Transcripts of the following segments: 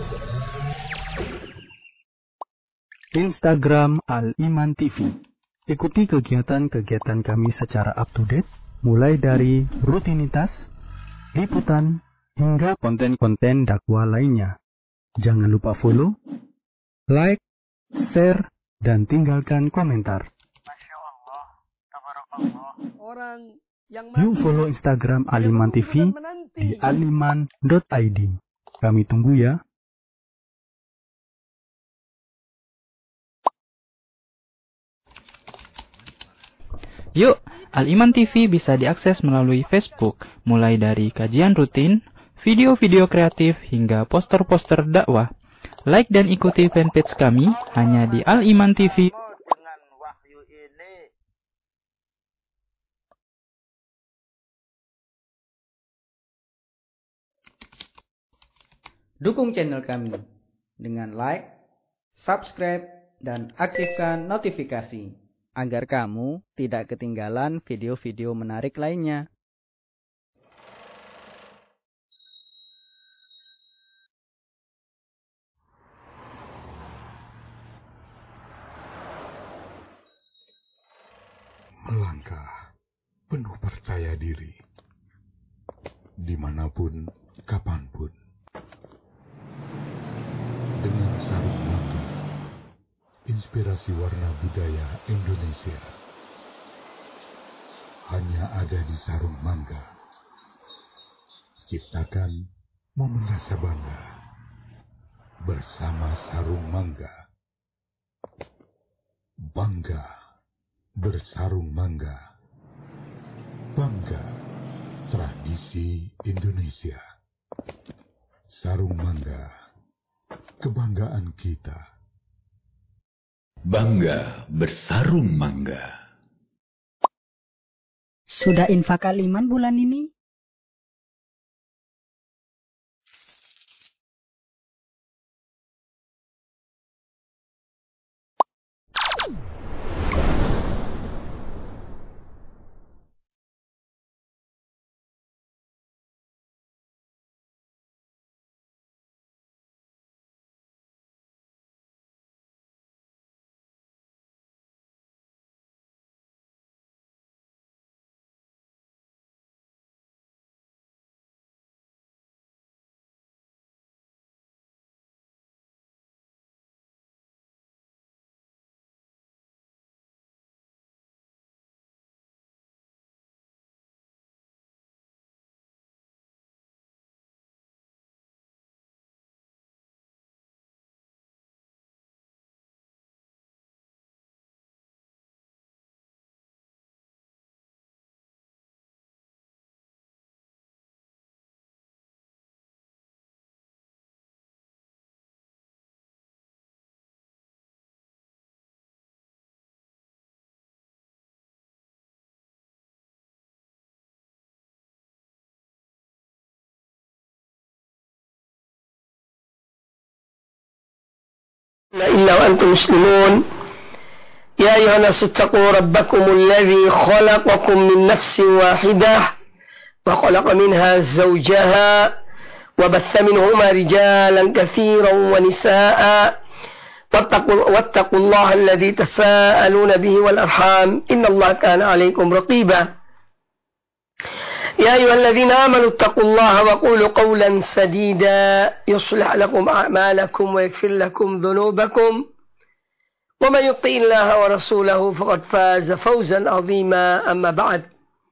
Instagram Al-Iman TV. Ikuti kegiatan-kegiatan kami secara up-to-date, mulai dari rutinitas, liputan, hingga konten-konten dakwah lainnya. Jangan lupa follow, like, share, dan tinggalkan komentar. Masya Allah, tabarakallah. Orang yang Yuk follow Instagram Al-Iman TV di aliman.id. Kami tunggu ya. Yuk, Al-Iman TV bisa diakses melalui Facebook, mulai dari kajian rutin, video-video kreatif, hingga poster-poster dakwah. Like dan ikuti fanpage kami hanya di Al-Iman TV. dengan wahyu ini. Dukung channel kami dengan like, subscribe, dan aktifkan notifikasi agar kamu tidak ketinggalan video-video menarik lainnya. Melangkah penuh percaya diri, dimanapun, kapanpun, dengan sarung mangga, inspirasi warna budaya Indonesia, hanya ada di sarung mangga. Ciptakan momen rasa bangga bersama sarung mangga. Bangga bersarung mangga. Bangga tradisi Indonesia. Sarung mangga, kebanggaan kita. Bangga bersarung mangga. Sudah infak Al-Iman bulan ini? إلا وأنتم مسلمون يا أيها الناس اتقوا ربكم الذي خلقكم من نفس واحدة وخلق منها زوجها وبث منهما رجالا كثيرا ونساء واتقوا الله الذي تساءلون به والأرحام إن الله كان عليكم رقيبا يا أيها الذين آمنوا اتقوا الله وقولوا قولا سديدا يصلح لكم أعمالكم ويغفر لكم ذنوبكم ومن يطع الله ورسوله فقد فاز فوزا عظيما أما بعد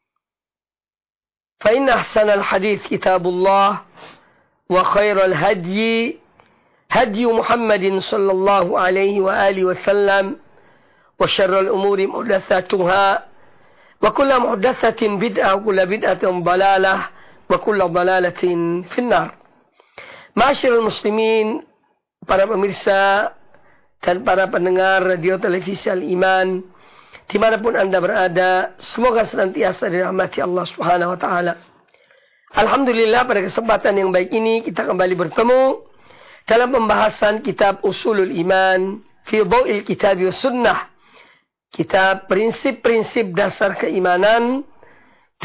فإن أحسن الحديث كتاب الله وخير الهدي هدي محمد صلى الله عليه وآله وسلم وشر الأمور محدثاتها وكل محدثة بدعة وكل بدعة ضلالة وكل ضلالة في النار. Ma'asyiral muslimin, para pemirsa dan para pendengar radio televisi Al-Iman dimanapun Anda berada, semoga senantiasa dirahmati Allah Subhanahu wa taala. Alhamdulillah, pada kesempatan yang baik ini kita kembali bertemu dalam pembahasan kitab Usulul Iman fi Dhau'il Kitab was Sunnah. Kitab prinsip-prinsip dasar keimanan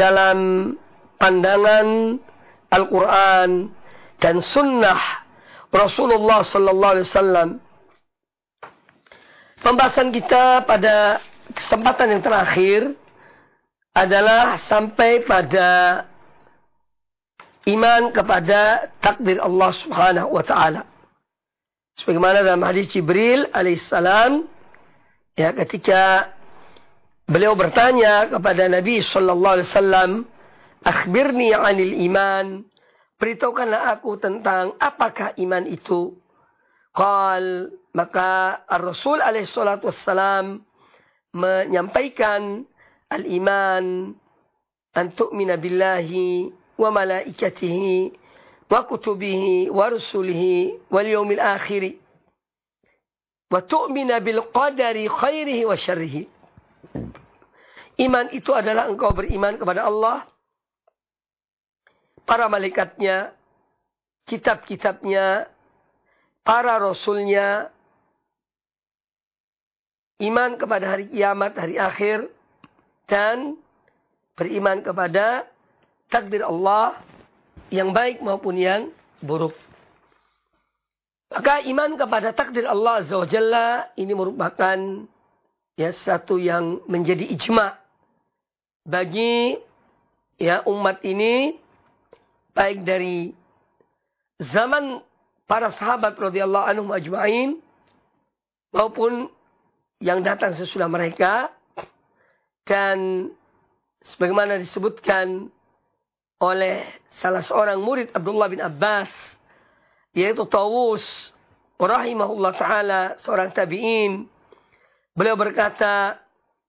dalam pandangan Al-Quran dan Sunnah Rasulullah sallallahu alaihi wasallam. Pembahasan kita pada kesempatan yang terakhir adalah sampai pada iman kepada takdir Allah Subhanahu wa taala. Sebagaimana dalam hadis Jibril alaihissalam, ya, ketika beliau bertanya kepada Nabi sallallahu alaihi wasallam, "Akhbirni 'anil iman." Beritahukanlah aku tentang apakah iman itu. Qal, maka Ar-Rasul alaihi salatu wassalam menyampaikan al-iman an tu'mina billahi wa malaikatihi wa kutubihi wa rusulihi wal yawmil akhir wa tu'mina bil qadari khairihi wa syarrihi. Iman itu adalah engkau beriman kepada Allah, para malaikatnya, kitab-kitabnya, para rasulnya, iman kepada hari kiamat, hari akhir, dan beriman kepada takdir Allah yang baik maupun yang buruk. Maka iman kepada takdir Allah Azza wa Jalla ini merupakan satu yang menjadi ijma' bagi umat ini, baik dari zaman para sahabat radhiyallahu anhum ajma'in maupun yang datang sesudah mereka. Dan sebagaimana disebutkan oleh salah seorang murid Abdullah bin Abbas, yaitu Tawus rahimahullah ta'ala, seorang tabi'in, beliau berkata,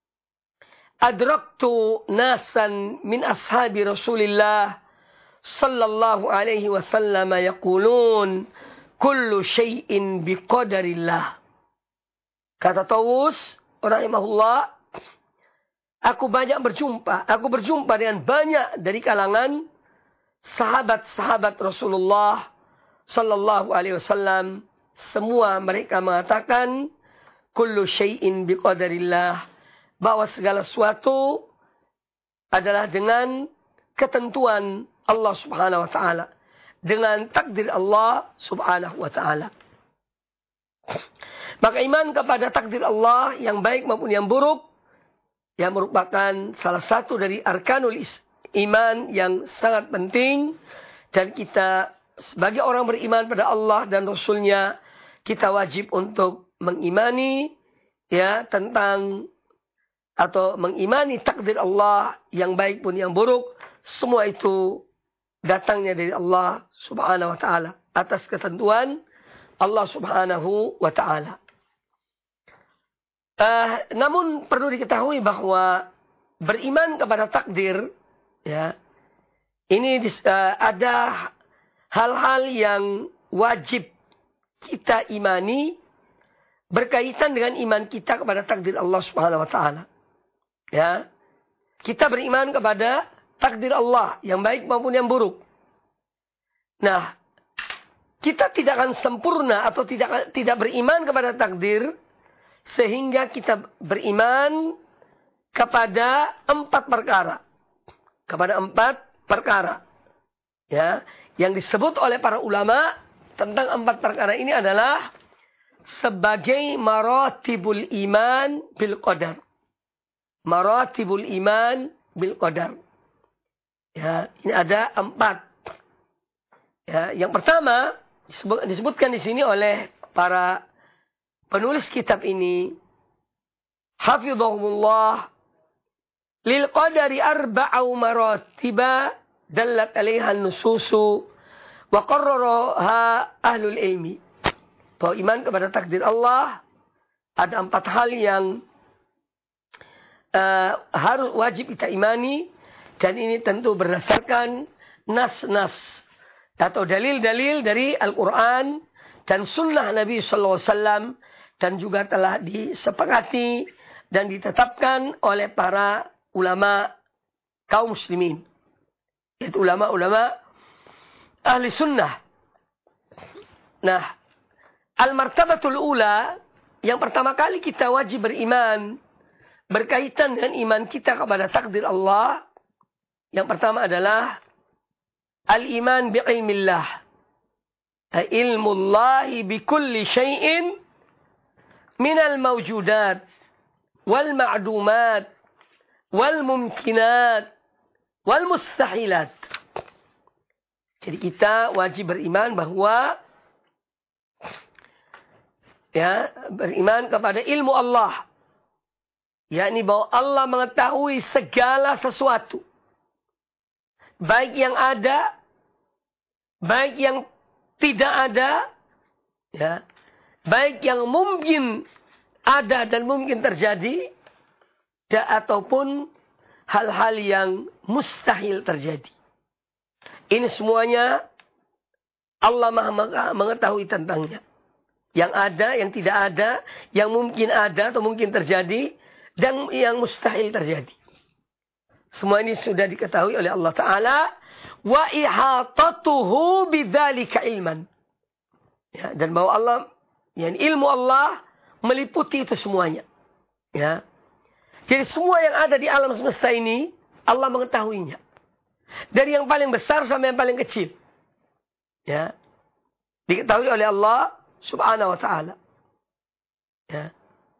"Adraktu nasan min ashabi Rasulillah sallallahu alaihi wasallam yaqulun kullu syai'in biqadarillah." Kata Tawus rahimahullah, aku berjumpa dengan banyak dari kalangan sahabat-sahabat Rasulullah sallallahu alaihi wasallam. Semua mereka mengatakan kullu syai'in biqadarillah, bahwa segala sesuatu adalah dengan ketentuan Allah Subhanahu wa taala, dengan takdir Allah Subhanahu wa taala. Maka iman kepada takdir Allah yang baik maupun yang buruk, yang merupakan salah satu dari arkanul iman yang sangat penting, dan kita sebagai orang beriman pada Allah dan Rasulnya, kita wajib untuk mengimani tentang atau mengimani takdir Allah yang baik pun yang buruk. Semua itu datangnya dari Allah Subhanahu wa taala atas ketentuan Allah Subhanahu wa taala. Namun perlu diketahui bahwa beriman kepada takdir, ini ada hal-hal yang wajib kita imani berkaitan dengan iman kita kepada takdir Allah Subhanahu wa taala. Kita beriman kepada takdir Allah yang baik maupun yang buruk. Nah, kita tidak akan sempurna atau tidak beriman kepada takdir sehingga kita beriman kepada 4 perkara. Kepada 4 perkara. Yang disebut oleh para ulama tentang 4 perkara ini adalah sebagai maratibul iman bil qadar. Maratibul iman bil qadar. Ini ada 4. Yang pertama disebutkan di sini oleh para penulis kitab ini, hafizahumullah, lil qadari arba'u maratiba dallat 'alaiha an-nususu wa qarraraha ahlul ilmi. Bahwa iman kepada takdir Allah ada 4 hal yang harus wajib kita imani, dan ini tentu berdasarkan nas-nas atau dalil-dalil dari Al-Quran dan Sunnah Nabi Sallallahu Alaihi Wasallam, dan juga telah disepakati dan ditetapkan oleh para ulama kaum muslimin, yaitu ulama-ulama ahli sunnah. Nah, al-martabatul ula, yang pertama kali kita wajib beriman berkaitan dengan iman kita kepada takdir Allah, yang pertama adalah al-iman bi'ilmillah. ilmullahi bikulli syai'in minal mawjudat wal ma'dumat wal mumkinat wal mustahilat. Jadi kita wajib beriman bahwa beriman kepada ilmu Allah. Yakni bahwa Allah mengetahui segala sesuatu. Baik yang ada, baik yang tidak ada, ya, baik yang mungkin ada dan mungkin terjadi, ataupun hal-hal yang mustahil terjadi. Ini semuanya Allah Maha mengetahui tentangnya. Yang ada, yang tidak ada, yang mungkin ada atau mungkin terjadi, dan yang mustahil terjadi. Semua ini sudah diketahui oleh Allah Ta'ala. Wa ihatatuhu bidzalika ilman. Ya, dan bahwa Allah, yani ilmu Allah meliputi itu semuanya. Ya. Jadi semua yang ada di alam semesta ini, Allah mengetahuinya. Dari yang paling besar sampai yang paling kecil. Ya. Diketahui oleh Allah Subhanahu wa Ta'ala. Ya.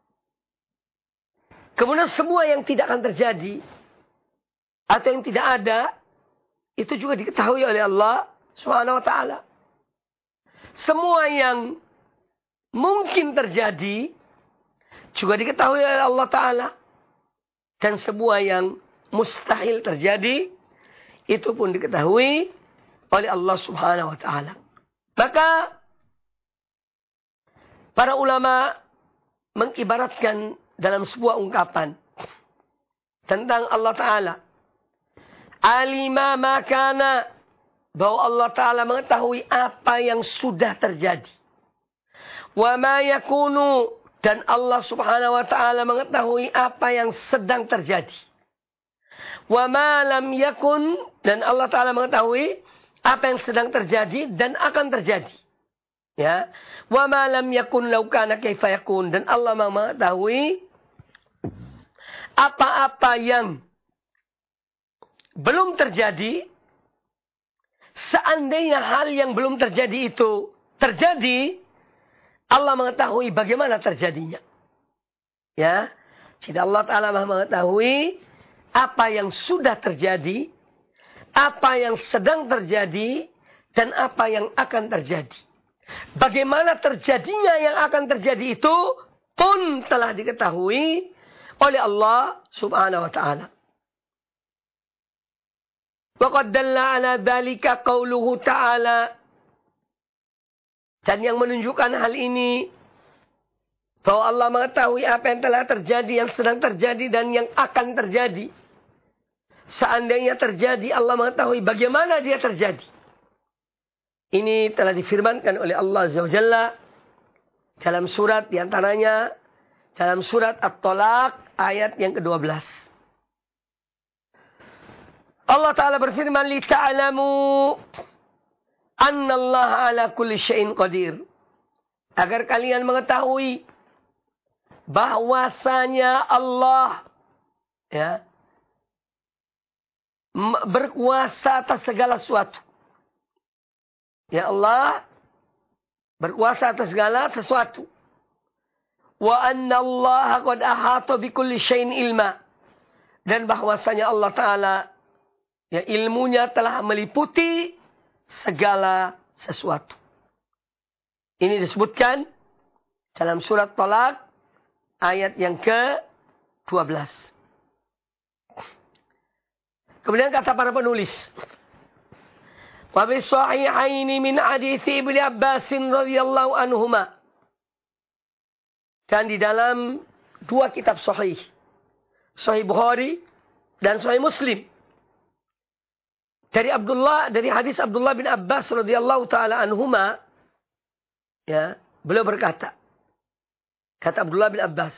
Kemudian semua yang tidak akan terjadi, atau yang tidak ada, itu juga diketahui oleh Allah Subhanahu wa Ta'ala. Semua yang mungkin terjadi juga diketahui oleh Allah Ta'ala. Dan semua yang mustahil terjadi itu pun diketahui oleh Allah Subhanahu wa Ta'ala. Maka para ulama mengibaratkan dalam sebuah ungkapan tentang Allah Ta'ala. Alima makana, bahwa Allah Ta'ala mengetahui apa yang sudah terjadi. Wa ma yakunu, dan Allah Subhanahu wa Ta'ala mengetahui apa yang sedang terjadi. Wa ma lam yakun, dan Allah Ta'ala mengetahui apa yang sedang terjadi dan akan terjadi. Ya. Wa ma lam yakun law kana kaifa yakun, dan Allah mengetahui apa-apa yang belum terjadi, seandainya hal yang belum terjadi itu terjadi, Allah mengetahui bagaimana terjadinya. Ya, jadi Allah Ta'ala mengetahui apa yang sudah terjadi, apa yang sedang terjadi, dan apa yang akan terjadi. Bagaimana terjadinya yang akan terjadi itu pun telah diketahui oleh Allah Subhanahu wa Ta'ala. Waqad dalla ala dzalika qauluhu ta'ala, dan yang menunjukkan hal ini bahwa Allah mengetahui apa yang telah terjadi, yang sedang terjadi, dan yang akan terjadi. Seandainya terjadi, Allah mengetahui bagaimana dia terjadi. Ini telah difirmankan oleh Allah Azza wa Jalla dalam surat, diantaranya dalam surat At-Talaq ayat yang ke-12. Allah Ta'ala berfirman, li ta'lamu annallaha ala kulli syai'in qadir. Agar kalian mengetahui bahwasanya Allah, ya, berkuasa atas segala sesuatu. Ya, Allah berkuasa atas segala sesuatu. Wa annallaha qad ahata bikulli syai'in ilma. Dan bahwasanya Allah Ta'ala, ya, ilmunya telah meliputi segala sesuatu. Ini disebutkan dalam surat Talaq ayat yang ke-12. Kemudian kata para penulis, wa bi sahihaini min hadithi Ibnu Abbas radhiyallahu anhuma. Dan di dalam dua kitab sahih, Sahih Bukhari dan Sahih Muslim, dari hadis Abdullah bin Abbas radhiyallahu taala anhuma, ya, beliau berkata, kata Abdullah bin Abbas,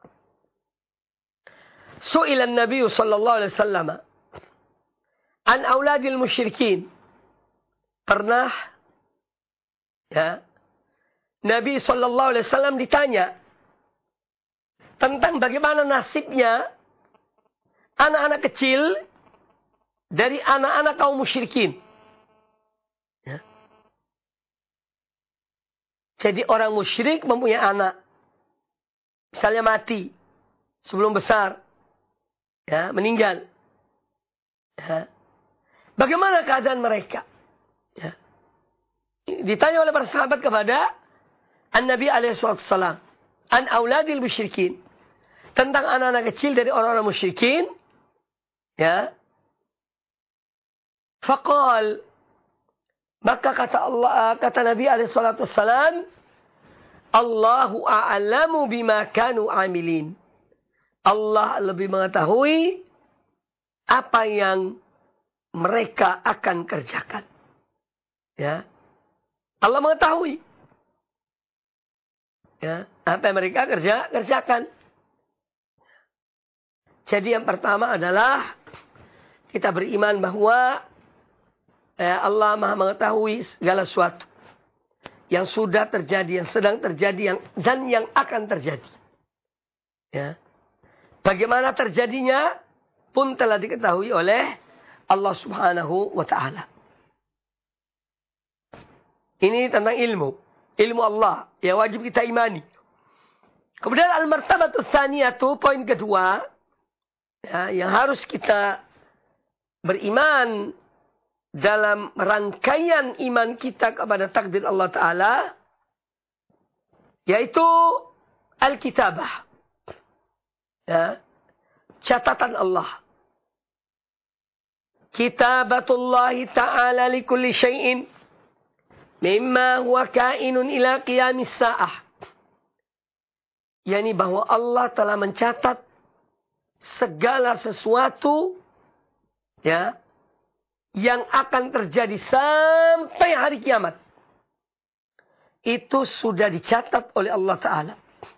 su'ila an-nabiy sallallahu alaihi wasallam an auladil musyrikin. Pernah, ya, Nabi sallallahu alaihi wasallam ditanya tentang bagaimana nasibnya anak-anak kecil dari anak-anak kaum musyrikin. Ya. Jadi orang musyrik mempunyai anak. Misalnya mati sebelum besar. Ya, meninggal. Ya. Bagaimana keadaan mereka? Ya. Ditanya oleh para sahabat kepada An-Nabi alaihissalam. An auladil musyrikin. Tentang anak-anak kecil dari orang-orang musyrikin. Ya. Faqal. Maka kata Nabi alaihissalam, Allahu a'lamu bima kanu amilin. Allah lebih mengetahui apa yang mereka akan kerjakan. Ya. Allah mengetahui. Ya, apa yang mereka kerjakan. Jadi yang pertama adalah kita beriman bahwa Allah Maha mengetahui segala sesuatu yang sudah terjadi, yang sedang terjadi, dan yang akan terjadi. Ya. Bagaimana terjadinya pun telah diketahui oleh Allah Subhanahu wa Ta'ala. Ini tentang ilmu Allah yang wajib kita imani. Kemudian al-martabatu tsaniyatu, poin kedua, ya, yang harus kita beriman dalam rangkaian iman kita kepada takdir Allah Ta'ala, yaitu al-kitabah. Ya, catatan Allah. Kitabatullahi Ta'ala li kulli syai'in mimma huwa kainun ila qiyamis sa'ah. Yani bahwa Allah telah mencatat segala sesuatu, ya, yang akan terjadi sampai hari kiamat. Itu sudah dicatat oleh Allah Ta'ala.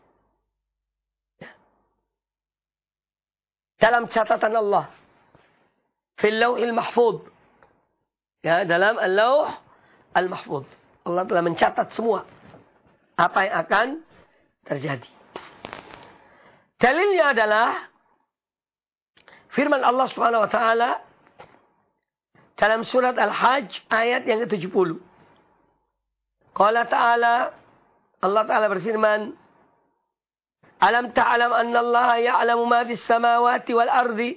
Dalam catatan Allah. Fil lawhil mahfud. Ya, dalam al-lawh al-mahfud. Allah telah mencatat semua apa yang akan terjadi. Dalilnya adalah firman Allah Subhanahu wa Ta'ala dalam surat Al-Hajj ayat yang ke-70. Qala Ta'ala, Allah Ta'ala berfirman, Alam ta'alam anna Allah ya'lamu ma fis samawati wal ardi.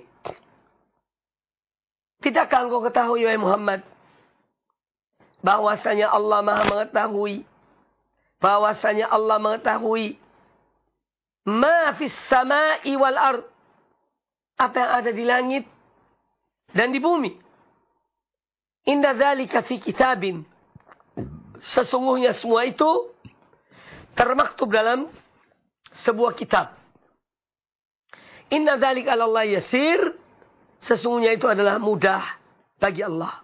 Tidakkah engkau ketahui, wahai Muhammad, bahwasanya Allah Maha mengetahui, bahwasanya Allah mengetahui ma fis samai wal ard, apa yang ada di langit dan di bumi. Inna dzalika fi kitabin. Sesungguhnya semua itu termaktub dalam sebuah kitab. Inna dzalika 'ala Allah yasir. Sesungguhnya itu adalah mudah bagi Allah.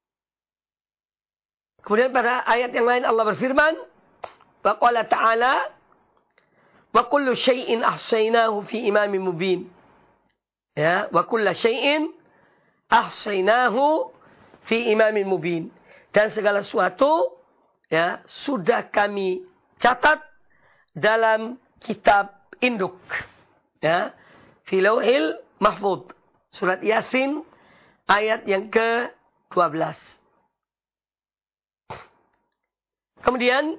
Kemudian pada ayat yang lain Allah berfirman, wa qala ta'ala, wa kullu syai'in ahsaynahu fi imamin mubin. Ya, wa kullu syai'in ahsaynahu fi imamin mubin. Dan segala sesuatu, ya, sudah kami catat dalam kitab induk. Ya, fi lauhil mahfud. Surat Yasin ayat yang ke-12. Kemudian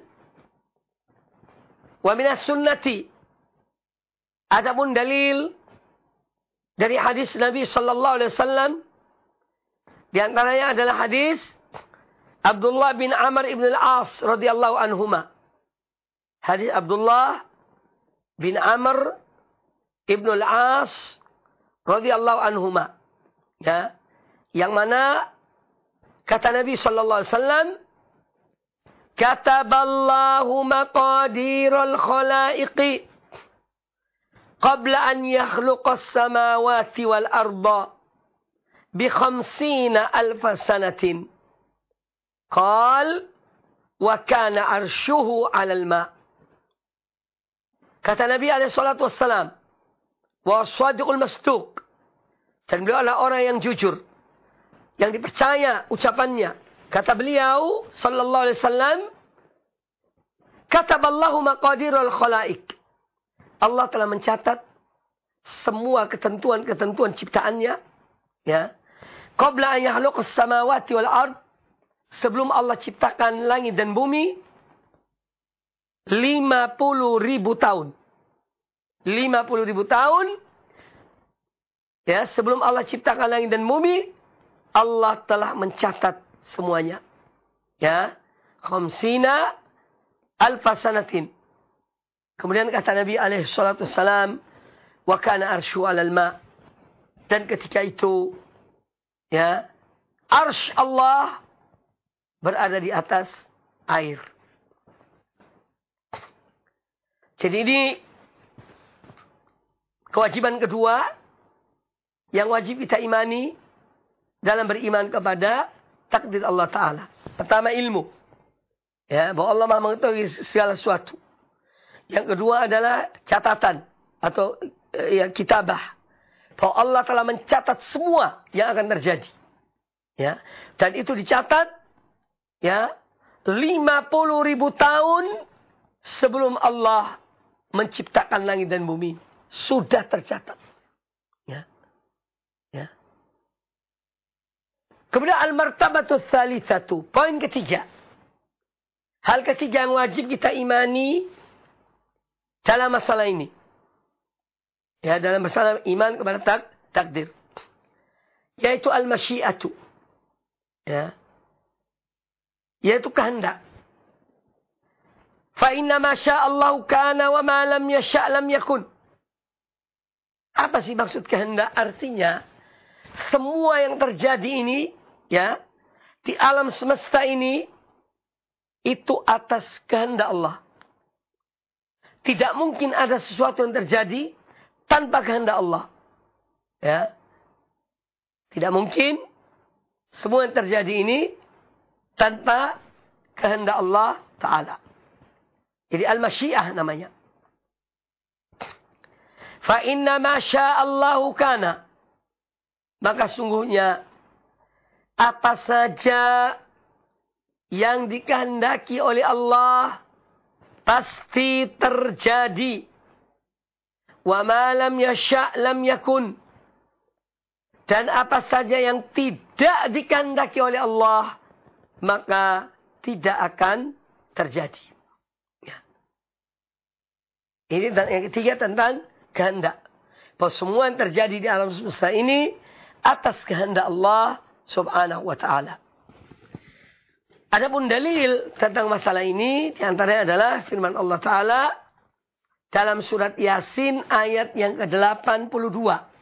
wa minas sunnati, adapun dalil dari hadis Nabi sallallahu alaihi wasallam, di antaranya adalah hadis Abdullah bin Amr ibn al-As radhiyallahu anhuma. Hadis Abdullah bin Amr ibn al-As radhiyallahu anhuma. Ya, yang mana kata Nabi sallallahu alaihi wasallam, kataballahu maqadiral khalaiqi qabla an yakhluqas samawati wal arda bi 50,000 sanatin. Qal wa kana arshuhu 'alal ma. Kata Nabi alaihi salatu wassalam, wa shadiqul masduq, dan beliau adalah orang yang jujur, yang dipercaya ucapannya. Kata beliau sallallahu alaihi wasallam, kataballahu maqadirul khalaik. Allah telah mencatat semua ketentuan-ketentuan ciptaannya, ya. Qabla an yakhluqas samawati wal ard, sebelum Allah ciptakan langit dan bumi. 50.000 tahun. 50.000 tahun. Ya, sebelum Allah ciptakan langit dan bumi, Allah telah mencatat semuanya. Ya, 50 alfa sanatin. Kemudian kata Nabi alaihi salatu wassalam, wa kana arsyu 'alal ma'. Dan ketika itu, ya, arsy Allah berada di atas air. Jadi ini kewajiban kedua yang wajib kita imani dalam beriman kepada takdir Allah Ta'ala. Pertama ilmu. Ya, bahwa Allah Maha mengetahui segala sesuatu. Yang kedua adalah catatan atau kitabah. Bahwa Allah telah mencatat semua yang akan terjadi. Ya, dan itu dicatat ya 50.000 tahun sebelum Allah menciptakan langit dan bumi. Sudah tercatat. Ya. Ya. Kemudian al-martabatu tsalitsatu. Poin ketiga. Hal ketiga yang wajib kita imani dalam masalah ini. Ya, dalam masalah iman kepada takdir. Yaitu al-masyiatu. Ya. Yaitu kehendak. Fa inna ma sya'allahu kana wa ma lam yasha' lam yakun. Apa sih maksud kehendak? Artinya semua yang terjadi ini ya di alam semesta ini itu atas kehendak Allah. Tidak mungkin ada sesuatu yang terjadi tanpa kehendak Allah. Ya. Tidak mungkin semua yang terjadi ini tanpa kehendak Allah Ta'ala. Jadi al-masyiah namanya. Fa inna ma sya'allahu kana. Maka sungguhnya apa saja yang dikehendaki oleh Allah pasti terjadi. Wa ma lam yasha' lam yakun. Dan apa saja yang tidak dikehendaki oleh Allah maka tidak akan terjadi. Ini yang ketiga tentang kehendak. Bahwa semua yang terjadi di alam semesta ini atas kehendak Allah subhanahu wa ta'ala. Adapun dalil tentang masalah ini diantaranya adalah firman Allah Ta'ala dalam surat Yasin ayat yang ke-82.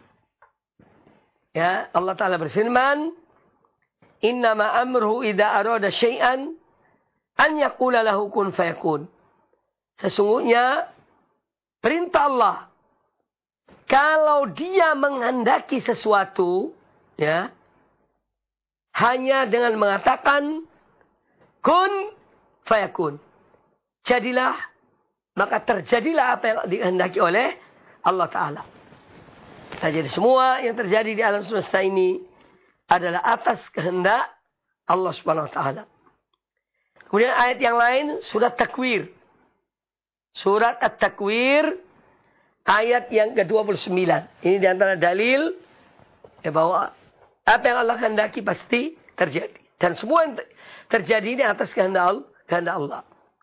Ya, Allah Ta'ala berfirman, Innama amruhu idza arada syai'an an yaqula lahu kun fayakun. Sesungguhnya perintah Allah, kalau dia menghendaki sesuatu, ya, hanya dengan mengatakan kun fayakun. Jadilah, maka terjadilah apa yang dikehendaki oleh Allah Ta'ala. Jadi semua yang terjadi di alam semesta ini adalah atas kehendak Allah Subhanahu Wa Ta'ala. Kemudian ayat yang lain, surat Takwir. Surat At-Takwir ayat yang ke-29. Ini diantara dalil bahwa apa yang Allah kehendaki pasti terjadi. Dan semua yang terjadi ini atas kehendak Allah.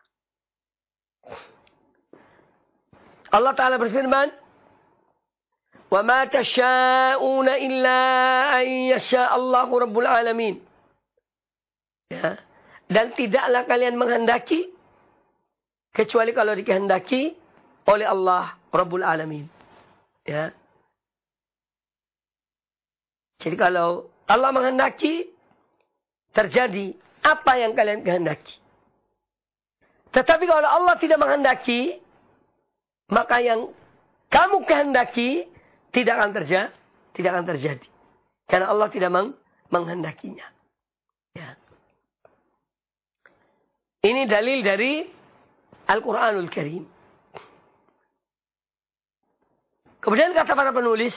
Allah Ta'ala berfirman, Wa ma tasha'una illa an yasha'allahu rabbul alamin. Ya. Dan tidaklah kalian menghendaki kecuali kalau dikehendaki oleh Allah Rabbul Alamin. Ya. Jadi kalau Allah menghendaki, terjadi apa yang kalian kehendaki. Tetapi kalau Allah tidak menghendaki, maka yang kamu kehendaki tidak akan terjadi. Karena Allah tidak menghendakinya. Ya. Ini dalil dari Al-Quranul Karim. Kemudian kata para penulis,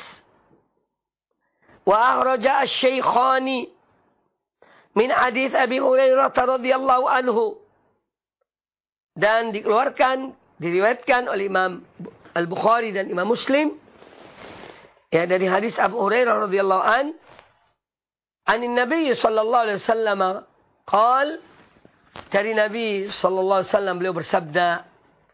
wa akhraja asy-syaikhani min hadits Abi Hurairah radhiyallahu anhu. Dan diriwayatkan oleh Imam Al-Bukhari dan Imam Muslim, ya, dari hadis Abu Hurairah radhiyallahu anin Nabi sallallahu alaihi wasallam qaal, dari Nabi sallallahu alaihi wasallam beliau bersabda,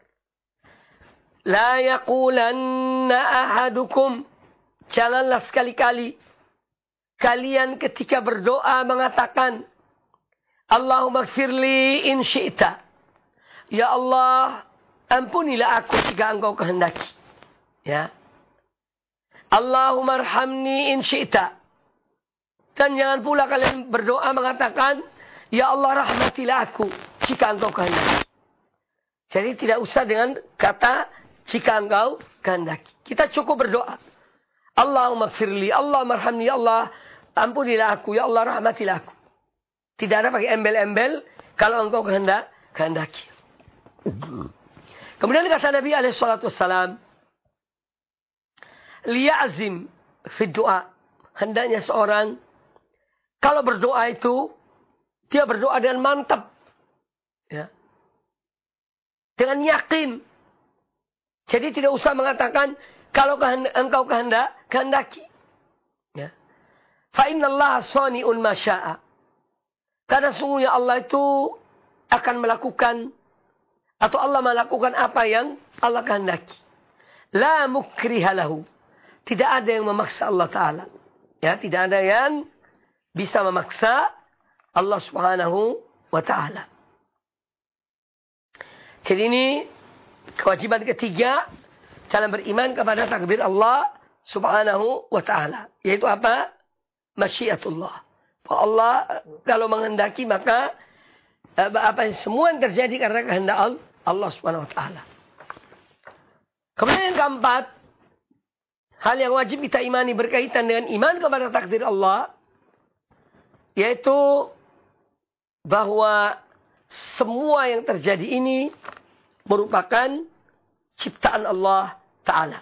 La yaqulanna ahadukum. Janganlah sekali-kali kalian ketika berdoa mengatakan, Allahumma gfirli in syi'ta. Ya Allah, ampunilah aku jika engkau kehendaki. Ya. Allahumma arhamni in syi'ta. Dan jangan pula kalian berdoa mengatakan, Ya Allah, rahmatilah aku jika engkau kehendaki. Jadi tidak usah dengan kata jika engkau kehendaki. Kita cukup berdoa. Allahumma gfirli, Allahumma arhamni, ya Allah, ampunilah aku, ya Allah, rahmatilah aku. Tidak ada pakai embel-embel kalau engkau kehendaki. Kemudian kata Nabi SAW, liya'zim fid du'a. Hendaknya seorang kalau berdoa itu dia berdoa dengan mantap, ya, dengan yakin. Jadi tidak usah mengatakan kalau engkau kehendaki. Ya. Fa innallaha shani'un ma syaa. Karena sungguhnya Allah itu akan melakukan atau Allah melakukan apa yang Allah kehendaki. La mukriha lahu. Tidak ada yang memaksa Allah Ta'ala. Ya, tidak ada yang bisa memaksa Allah Subhanahu wa Ta'ala. Jadi ini kewajiban ketiga dalam beriman kepada takdir Allah Subhanahu wa Ta'ala. Yaitu apa? Masyiatullah. Allah kalau menghendaki maka semua yang terjadi karena kehendak Allah Subhanahu wa Ta'ala. Kemudian yang keempat, hal yang wajib kita imani berkaitan dengan iman kepada takdir Allah, yaitu bahwa semua yang terjadi ini merupakan ciptaan Allah Ta'ala.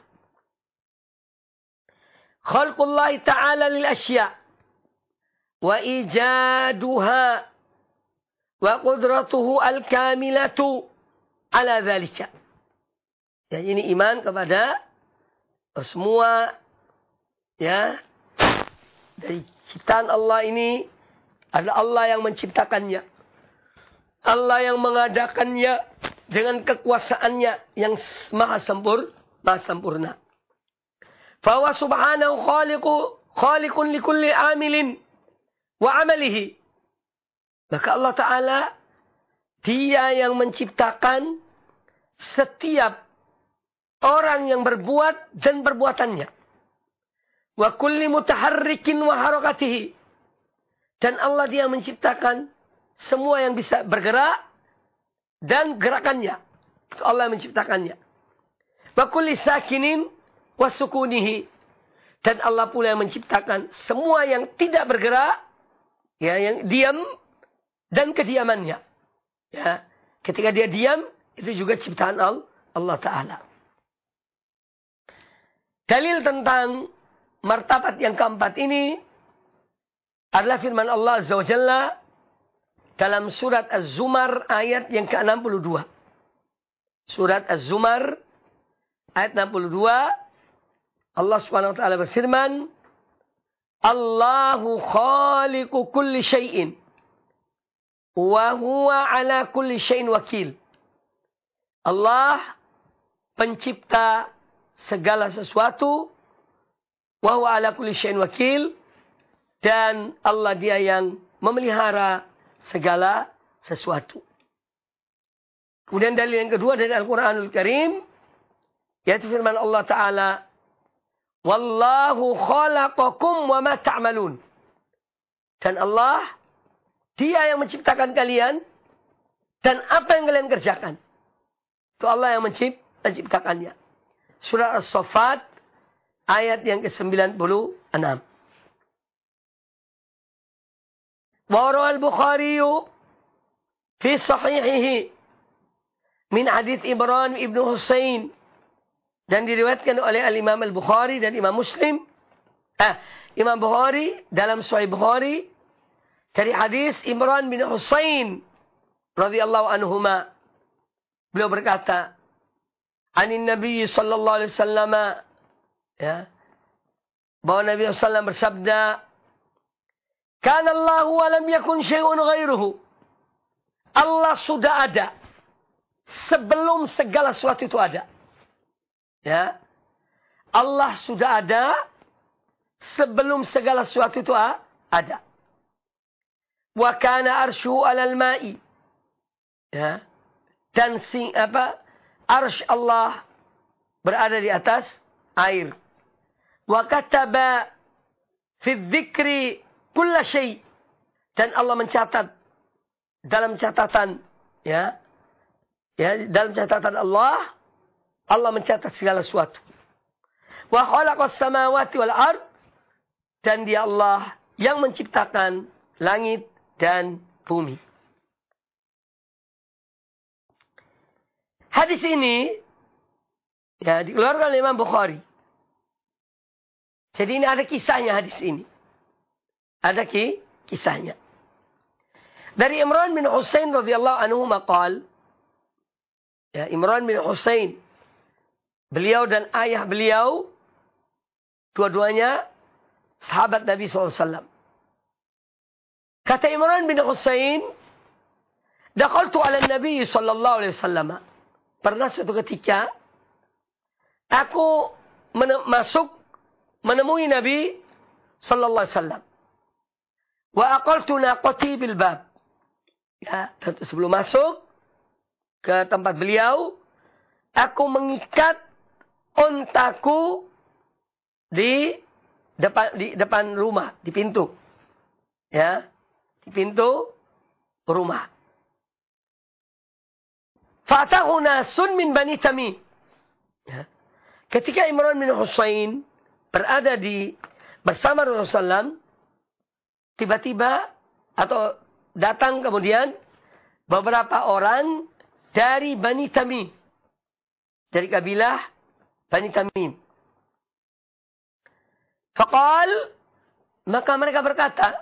Khalqullahi Ta'ala lil asya' wa ijaduha wa qudratuhu al-kamilatu ala dhalika. Ya, ini iman kepada semua, ya, dari ciptaan Allah ini adalah Allah yang menciptakannya. Allah yang mengadakannya dengan kekuasaannya yang maha sempurna. Fahuwa subhanahu khaliqun likulli amilin wa amalihi. Maka Allah Ta'ala, Dia yang menciptakan setiap orang yang berbuat dan perbuatannya. Wa kulli mutaharrikin wa harakatihi. Dan Allah Dia menciptakan semua yang bisa bergerak dan gerakannya. Allah menciptakannya. Wa kulli sakinin wa sukunihi. Dan Allah pula yang menciptakan semua yang tidak bergerak, ya, yang diam dan kediamannya. Ya, ketika dia diam itu juga ciptaan Allah Ta'ala. Dalil tentang martabat yang keempat ini adalah firman Allah Azza wa Jalla dalam surat Az-Zumar ayat yang ke-62. Surat Az-Zumar ayat 62, Allah Subhanahu wa Ta'ala berfirman, Allahu khaliqu kulli syai'in wa huwa ala kulli syai'in wakil. Allah pencipta segala sesuatu, wa huwa ala kulli syai'in wakil, dan Allah Dia yang memelihara segala sesuatu. Kemudian dalil yang kedua dari Al-Quranul Karim, yaitu firman Allah Ta'ala, Wallahu khalaqakum wa ma ta'malun. Dan Allah, Dia yang menciptakan kalian dan apa yang kalian kerjakan. Itu Allah yang menciptakannya. Surah As-Saffat ayat yang ke-96. Wa al-Bukhari fi sahihihi min hadits Imran ibn Husain, dan diriwayatkan oleh Al-Imam Al-Bukhari dan Imam Muslim. Imam Bukhari dalam Sahih Bukhari dari hadis Imran bin Husain radhiyallahu anhuma. Beliau berkata, Anin Nabi sallallahu alaihi wasallam, ya, bahwa Nabi sallallahu alaihi wasallam bersabda, Kana Allah wa lam yakun syai'un ghairuhu. Allah sudah ada sebelum segala sesuatu itu ada. Ya. Allah sudah ada sebelum segala sesuatu itu ada. Wa kana arsyu 'alal ma'i. Ya. Dan arsy Allah berada di atas air. Wa kataba fi dzikri kulla syai'. Dan Allah mencatat dalam catatan dalam catatan Allah mencatat segala sesuatu. Wa khalaqas samawati wal ard, dan Dia Allah yang menciptakan langit dan bumi. Hadis ini dikeluarkan oleh Imam Bukhari. Jadi ini ada kisahnya hadis ini. Ada kisahnya. Dari Imran bin Husain radhiyallahu anhu maqal. Ya, Imran bin Husain, beliau dan ayah beliau dua-duanya sahabat Nabi SAW. Kata Imran bin Husain, dakhaltu ala Nabi sallallahu alaihi wasallam. Pernah suatu ketika aku menemui Nabi sallallahu alaihi wasallam. Wa aqaltu naqati bil bab. Ya, sebelum masuk ke tempat beliau, aku mengikat ontaku di depan rumah, di pintu. Ya, di pintu rumah. Fa'atahu nasun min Bani Tamim. Ya. Ketika Imran bin Husain berada bersama Rasulullah SAW, tiba-tiba atau datang kemudian beberapa orang dari Bani Tamim. Dari kabilah Bani Tamim. Faqal, maka mereka berkata,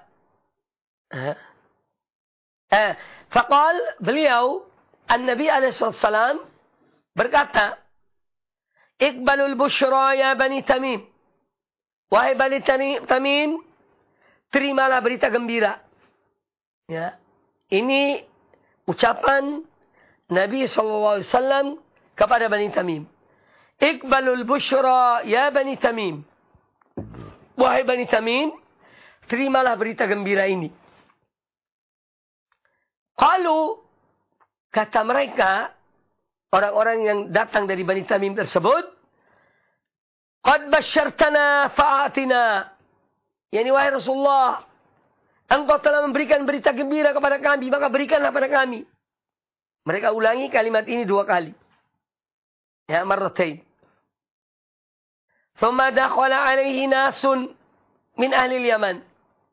faqal, beliau, An-Nabi SAW berkata, Iqbalul bushra ya Bani Tamim. Wahai Bani Tamim, terimalah berita gembira. Ya. Ini ucapan Nabi SAW kepada Bani Tamim. Iqbalul bushra ya Bani Tamim. Wahai Bani Tamim, terimalah berita gembira ini. Qalu, kata mereka, orang-orang yang datang dari Bani Tamim tersebut, qad basyartana fa'atina. Yani wahai Rasulullah, engkau telah memberikan berita gembira kepada kami, maka berikanlah pada kami. Mereka ulangi kalimat ini 2 kali. Ya, marratain. Thumma dakhala alaihi nasun min ahli Yaman.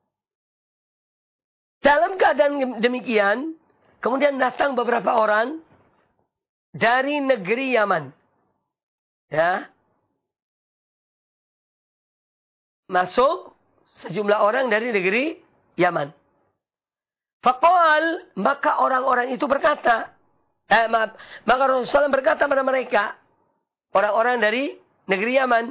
Dalam keadaan demikian, kemudian datang beberapa orang dari negeri Yaman. Ya. Masuk sejumlah orang dari negeri Yaman. Faqal, maka orang-orang itu berkata, maka Rasulullah SAW berkata pada mereka, orang-orang dari negeri Yaman,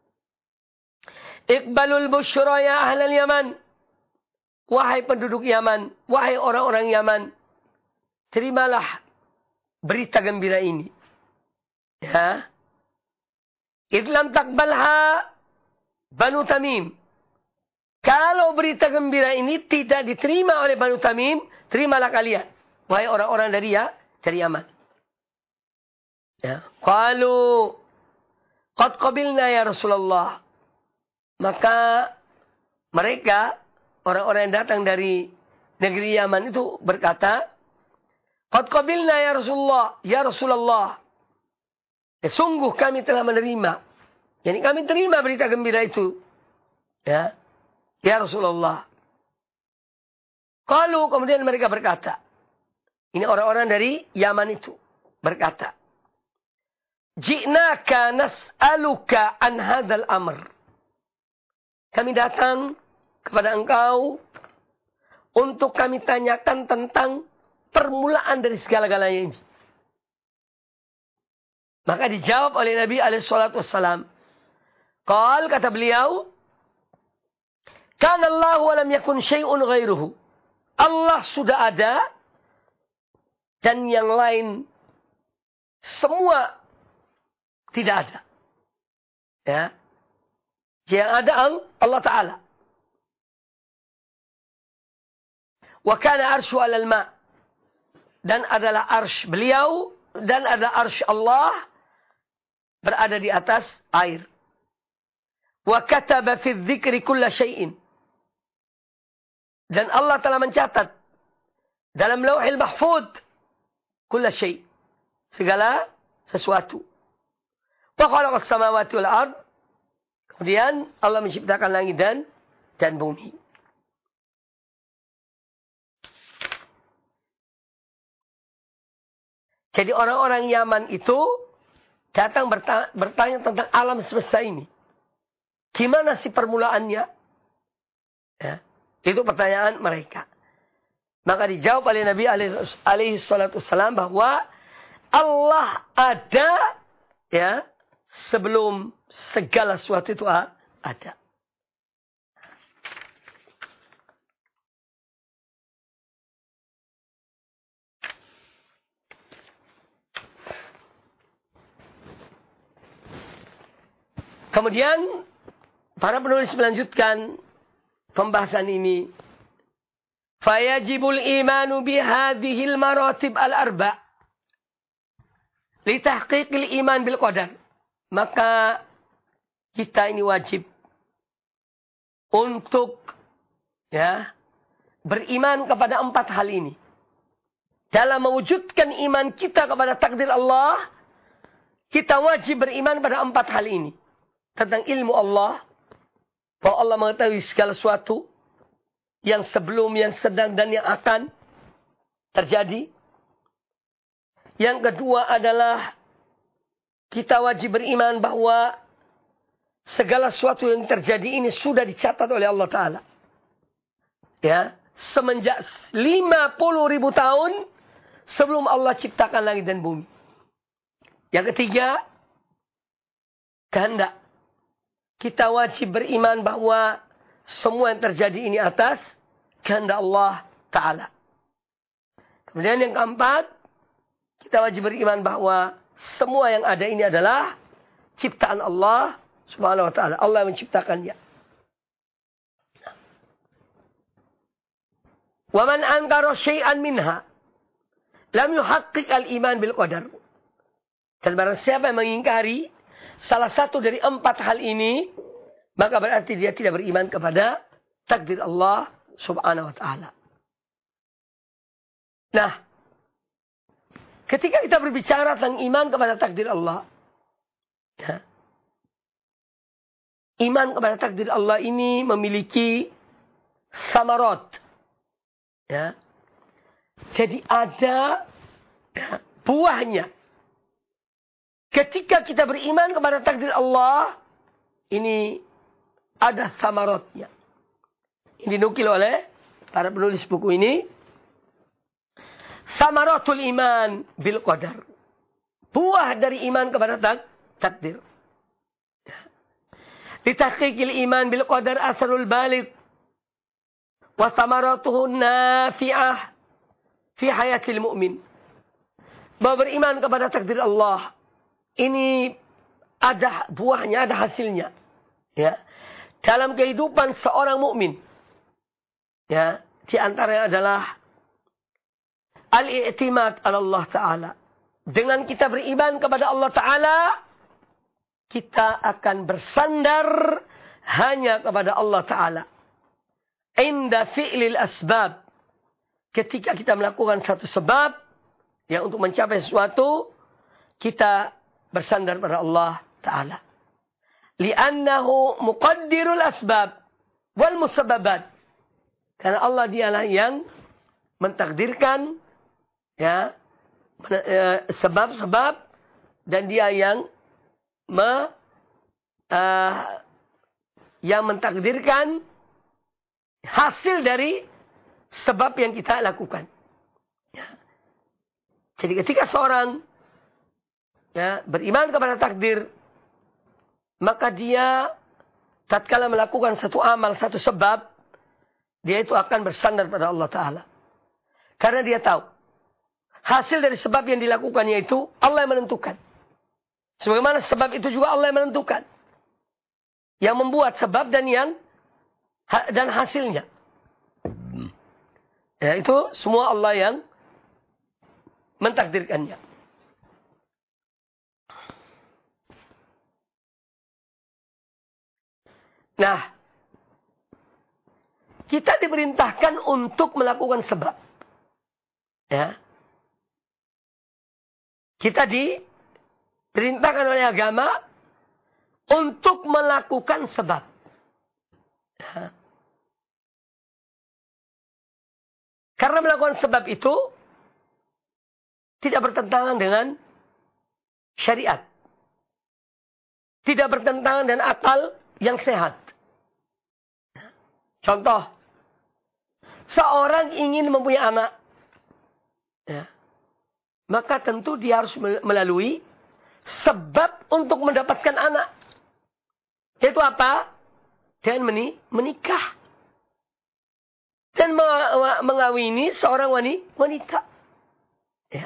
Iqbalul busyra ya ahlal Yaman. Wahai penduduk Yaman, wahai orang-orang Yaman, terimalah berita gembira ini. Ya. Idlam takbalha Banu Tamim. Kalau berita gembira ini tidak diterima oleh Banu Tamim, terimalah kalian, wahai orang-orang dari Yaman. Ya. Qalu qad qabilna ya Rasulullah. Maka mereka, orang-orang yang datang dari negeri Yaman itu berkata, qad qabilna ya Rasulullah. Sungguh kami telah menerima. Jadi kami terima berita gembira itu. Ya. Ya Rasulullah. Qalu, kemudian mereka berkata. Ini orang-orang dari Yaman itu berkata, Ji'naka nas'aluka an hadzal amr. Kami datang kepada engkau untuk kami tanyakan tentang permulaan dari segala-galanya ini. Maka dijawab oleh Nabi SAW. Qal, kata beliau, Kana Allah wa lam yakun syai'un ghairuhu. Allah sudah ada dan yang lain semua tidak ada. Ya. Yang ada Allah Ta'ala. Wa kana arsyu 'alal ma'. Dan adalah arsy beliau dan ada arsy Allah berada di atas air. Wa kataba fi dzikri kulla syai'in. Dan Allah telah mencatat dalam Lauhil Mahfuz kulla syai', segala sesuatu. Wa khalaqas samawati wal ard. Kemudian Allah menciptakan langit dan bumi. Jadi orang-orang Yaman itu datang bertanya tentang alam semesta ini. Gimana sih permulaannya? Ya, itu pertanyaan mereka. Maka dijawab oleh Nabi alaihi salatu wassalam bahwa Allah ada ya sebelum segala sesuatu itu ada. Kemudian para penulis melanjutkan pembahasan ini. Fayajibul imanu bihadhil maratib al-arba' li tahqiqil iman bil qadar. Maka kita ini wajib untuk ya beriman kepada 4 hal ini. Dalam mewujudkan iman kita kepada takdir Allah, kita wajib beriman pada 4 hal ini. Tentang ilmu Allah, bahwa Allah mengetahui segala sesuatu yang sebelum, yang sedang, dan yang akan terjadi. Yang kedua adalah kita wajib beriman bahwa segala sesuatu yang terjadi ini sudah dicatat oleh Allah Ta'ala. Ya, semenjak 50.000 tahun sebelum Allah ciptakan langit dan bumi. Yang ketiga, kehendak. Kita wajib beriman bahwa semua yang terjadi ini atas kehendak Allah Ta'ala. Kemudian yang keempat, kita wajib beriman bahwa semua yang ada ini adalah ciptaan Allah Subhanahu wa Ta'ala. Allah yang menciptakannya. Wa man ankara syai'an minha lam yuhaqqiq al-iman bil qadar. Dan barang siapa yang mengingkari salah satu dari 4 hal ini, maka berarti dia tidak beriman kepada takdir Allah Subhanahu wa Ta'ala. Nah, ketika kita berbicara tentang iman kepada takdir Allah, ya, iman kepada takdir Allah ini memiliki samarat. Ya. Jadi ada ya, buahnya. Ketika kita beriman kepada takdir Allah, ini ada samaratnya. Ini dinukil oleh para penulis buku ini. Samaratul iman bil qadar. Buah dari iman kepada takdir. Litahqiqil iman bil qadar asrul baligh. Wa samaratuhu nafi'ah fi hayatil mu'min. Bahwa beriman kepada takdir Allah ini ada buahnya, ada hasilnya. Ya. Dalam kehidupan seorang mukmin. Ya, di antaranya adalah al-i'timad ala Allah Ta'ala. Dengan kita beriman kepada Allah Ta'ala, kita akan bersandar hanya kepada Allah Ta'ala. Inda fi'lil asbab. Ketika kita melakukan satu sebab, yang untuk mencapai sesuatu, kita bersandar pada Allah Ta'ala. Li'annahu muqaddirul asbab wal musabbabat. Karena Allah dialah yang mentakdirkan ya sebab-sebab dan dia yang mentakdirkan hasil dari sebab yang kita lakukan. Ya. Jadi ketika seorang ya, beriman kepada takdir, maka dia tatkala melakukan satu amal, satu sebab, dia itu akan bersandar pada Allah Ta'ala. Karena dia tahu hasil dari sebab yang dilakukannya itu Allah yang menentukan. Sebagaimana sebab itu juga Allah yang menentukan. Yang membuat sebab dan hasilnya. Ya, itu semua Allah yang mentakdirkannya. Nah, kita diperintahkan untuk melakukan sebab. Ya. Kita diperintahkan oleh agama untuk melakukan sebab. Ya. Karena melakukan sebab itu tidak bertentangan dengan syariat. Tidak bertentangan dengan akal yang sehat. Contoh, seorang ingin mempunyai anak, ya, maka tentu dia harus melalui sebab untuk mendapatkan anak. Yaitu apa? Dengan menikah. Dan mengawini seorang wanita. Ya.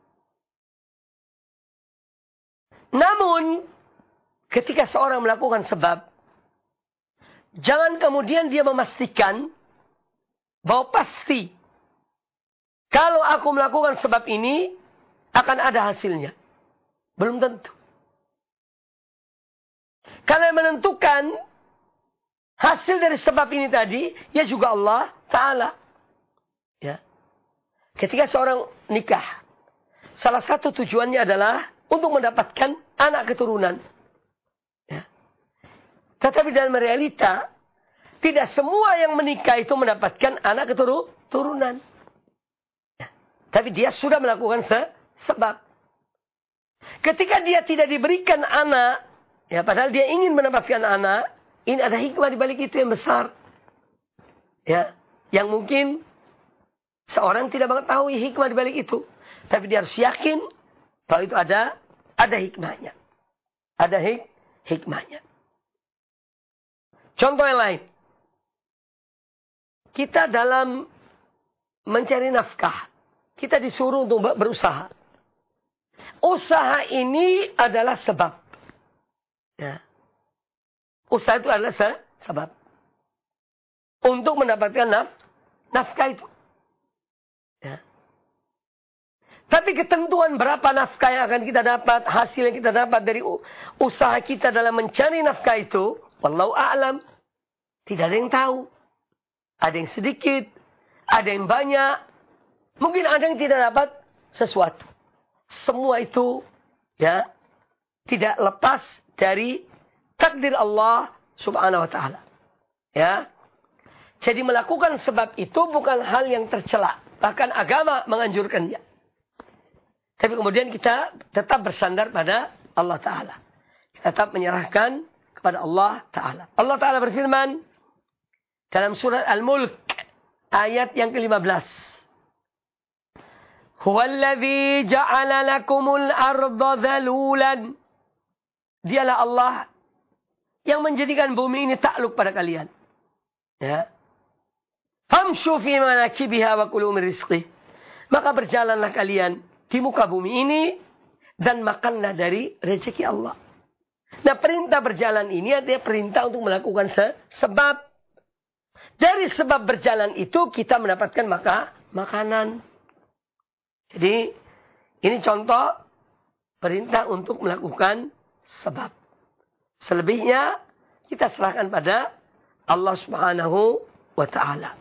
Namun, ketika seorang melakukan sebab, jangan kemudian dia memastikan bahwa pasti kalau aku melakukan sebab ini akan ada hasilnya. Belum tentu. Karena yang menentukan hasil dari sebab ini tadi, ya juga Allah Ta'ala. Ya. Ketika seorang nikah, salah satu tujuannya adalah untuk mendapatkan anak keturunan. Ya. Tetapi dalam realita, tidak semua yang menikah itu mendapatkan anak keturunan. Ya. Tapi dia sudah melakukan sebab. Ketika dia tidak diberikan anak, ya, padahal dia ingin mendapatkan anak, ini ada hikmah di balik itu yang besar. Ya, yang mungkin seorang tidak mengetahui hikmah di balik itu. Tapi dia harus yakin bahwa itu ada hikmahnya. Ada hikmahnya. Contoh yang lain. Kita dalam mencari nafkah, kita disuruh untuk berusaha. Usaha ini adalah sebab. Ya. Usaha itu adalah sebab. Untuk mendapatkan nafkah itu. Ya. Tapi ketentuan berapa nafkah yang akan kita dapat, hasil yang kita dapat dari usaha kita dalam mencari nafkah itu, wallahu a'lam, tidak ada yang tahu. Ada yang sedikit, ada yang banyak, mungkin ada yang tidak dapat sesuatu. Semua itu ya tidak lepas dari takdir Allah Subhanahu wa taala. Ya. Jadi melakukan sebab itu bukan hal yang tercela, bahkan agama menganjurkannya. Tapi kemudian kita tetap bersandar pada Allah taala. Kita tetap menyerahkan kepada Allah taala. Allah taala berfirman dalam surat Al-Mulk ayat yang ke-15. Huwallazi ja'ala lakumul arda dhalulan. Dialah Allah yang menjadikan bumi ini takluk pada kalian. Ya. Famshu fi manakibiha wa kulu min rizqih. Maka berjalanlah kalian di muka bumi ini dan makanlah dari rezeki Allah. Nah, perintah berjalan ini adalah perintah untuk melakukan sebab. Dari sebab berjalan itu kita mendapatkan makanan. Jadi ini contoh perintah untuk melakukan sebab. Selebihnya kita serahkan pada Allah Subhanahu wa taala.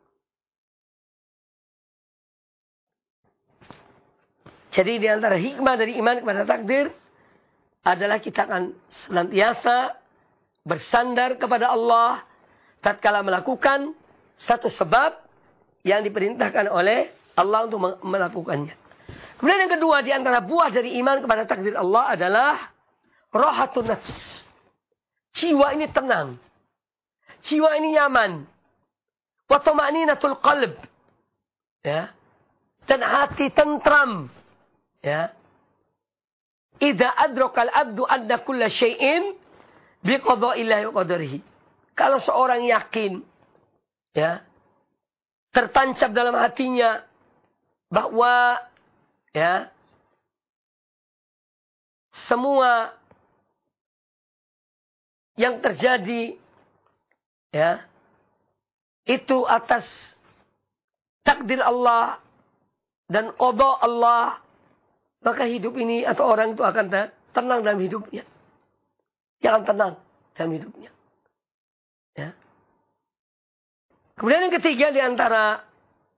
Jadi di antara hikmah dari iman kepada takdir adalah kita akan senantiasa bersandar kepada Allah tatkala melakukan satu sebab yang diperintahkan oleh Allah untuk melakukannya. Kemudian yang kedua di antara buah dari iman kepada takdir Allah adalah rahatun nafs. Jiwa ini tenang. Jiwa ini nyaman. Wa tuma'ninatul qalb. Ya. Dan hati tentram. Ya. Idza adraka al-'abdu anna kulla syai'in biqada'illahi wa qadarihi. Kalau seorang yakin, ya, tertancap dalam hatinya bahwa, ya, semua yang terjadi ya itu atas takdir Allah dan qada Allah, maka hidup ini atau orang itu akan tenang dalam hidupnya. Dia akan tenang dalam hidupnya. Ya. Kemudian yang ketiga di antara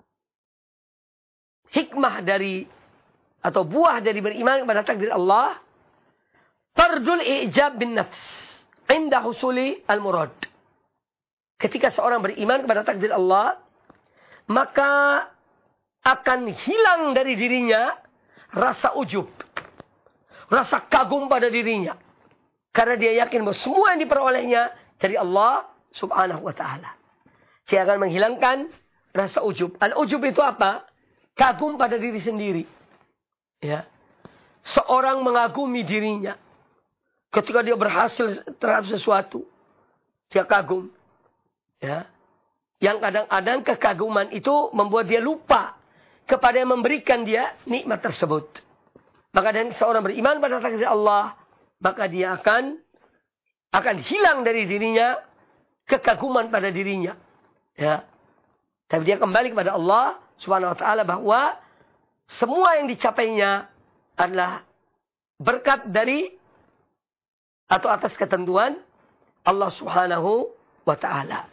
hikmah dari atau buah dari beriman kepada takdir Allah, tardul i'jab bin nafs inda husuli al-murad. Ketika seorang beriman kepada takdir Allah, maka akan hilang dari dirinya rasa ujub, rasa kagum pada dirinya. Karena dia yakin bahwa semua yang diperolehnya dari Allah subhanahu wa ta'ala. Dia akan menghilangkan rasa ujub. Al-ujub itu apa? Kagum pada diri sendiri. Ya. Seorang mengagumi dirinya. Ketika dia berhasil terhadap sesuatu, dia kagum. Ya. Yang kadang-kadang kekaguman itu membuat dia lupa kepada yang memberikan dia nikmat tersebut. Maka dan seorang beriman pada takdir Allah, maka dia akan hilang dari dirinya kekaguman pada dirinya. Ya. Tapi dia kembali kepada Allah Subhanahu wa taala bahwa semua yang dicapainya adalah berkat dari atau atas ketentuan Allah Subhanahu wa taala.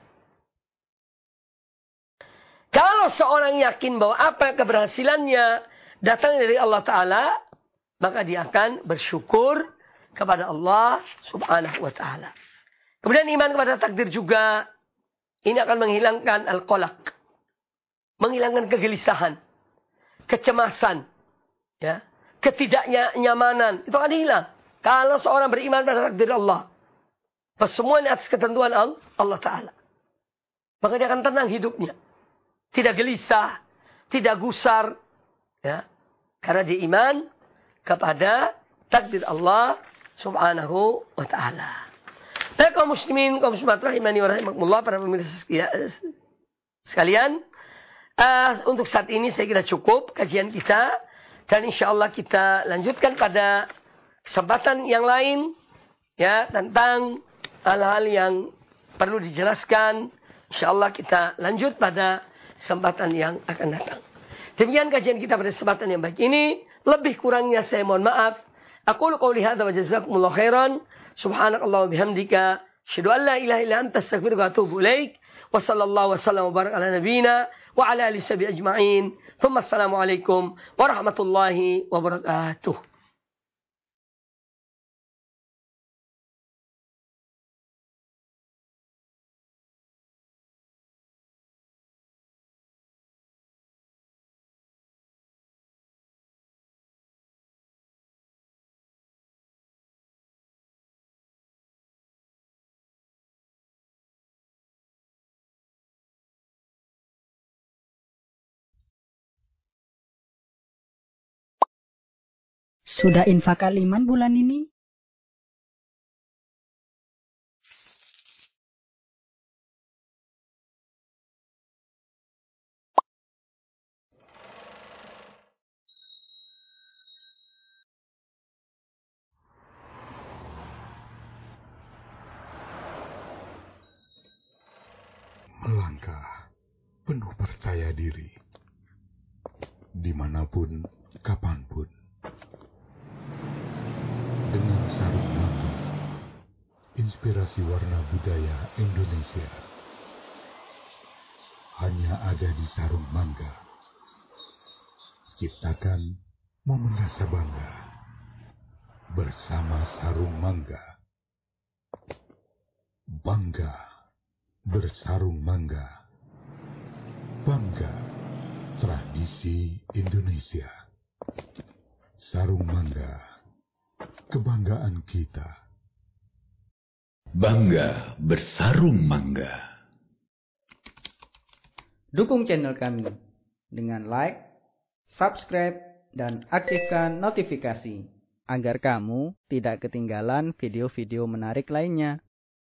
Kalau seorang yakin bahwa apa keberhasilannya datang dari Allah Ta'ala, maka dia akan bersyukur kepada Allah Subhanahu wa Ta'ala. Kemudian iman kepada takdir juga, ini akan menghilangkan al-qalaq, menghilangkan kegelisahan, kecemasan, ya, ketidaknyamanan, itu akan hilang. Kalau seorang beriman pada takdir Allah, semuanya atas ketentuan Allah Ta'ala, maka dia akan tenang hidupnya. Tidak gelisah, tidak gusar, ya, karena dia iman kepada takdir Allah Subhanahu wa taala. Baik kaum muslimin, kaum muslimat rahimani wa rahimakumullah, para pemirsa sekalian, untuk saat ini saya kira cukup kajian kita, dan insyaallah kita lanjutkan pada kesempatan yang lain, ya, tentang hal-hal yang perlu dijelaskan. Insyaallah kita lanjut pada kesempatan yang akan datang. Demikian kajian kita pada kesempatan yang baik ini. Lebih kurangnya saya mohon maaf. Aqulu qouli hadza wa jazakumullahu khairan. Subhanakallahumma bihamdika asyhadu an la ilaha illa anta astaghfiruka wa atubu ilaik. Wa sallallahu wa sallam wa baraka ala nabiyyina wa ala alihi washabihi ajma'in. Tsumma assalamu alaikum warahmatullahi wabarakatuh. Sudah infak Al-Iman bulan ini? Melangkah penuh percaya diri, dimanapun, kapanpun. Dengan sarung mangga, inspirasi warna budaya Indonesia. Hanya ada di sarung mangga. Ciptakan momen rasa bangga bersama sarung mangga. Bangga bersarung mangga. Bangga tradisi Indonesia. Sarung mangga, kebanggaan kita. Bangga bersarung mangga. Dukung channel kami dengan like, subscribe, dan aktifkan notifikasi agar kamu tidak ketinggalan video-video menarik lainnya.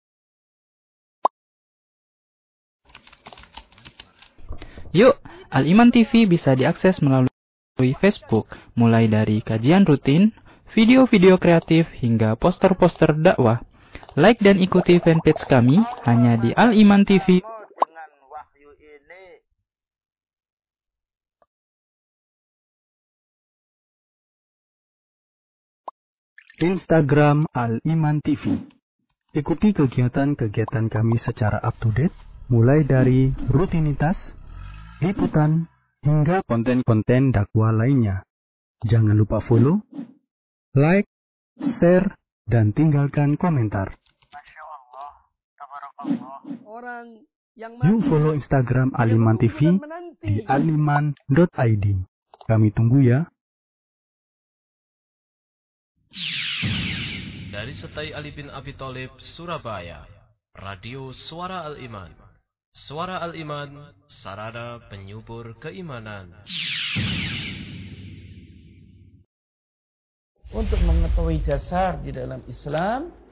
Yuk, Al-Iman TV bisa diakses melalui Facebook, mulai dari kajian rutin, video-video kreatif, hingga poster-poster dakwah. Like dan ikuti fanpage kami hanya di Al-Iman TV. Instagram Al-Iman TV. Ikuti kegiatan-kegiatan kami secara up-to-date, mulai dari rutinitas, liputan, hingga konten-konten dakwah lainnya. Jangan lupa follow, like, share, dan tinggalkan komentar. Yuk follow Instagram Al-Iman TV di aliman.id. Kami tunggu ya. Dari Setai Ali bin Abi Thalib, Surabaya, Radio Suara Al-Iman. Suara Al-Iman, sarana penyubur keimanan. Untuk mengetahui dasar di dalam Islam,